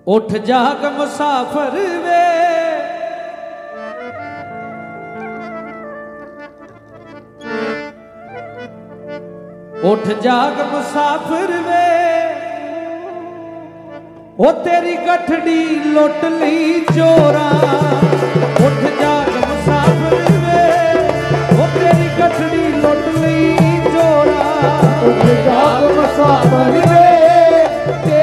उठ जाग मुसाफिर वे, उठ जाग मुसाफिर वे, ओ तेरी गठड़ी लुट ली चोरा। उठ जाग मुसाफिर वे, ओ तेरी गठड़ी लुट ली चोरा। उठ जाग मुसाफिर वे,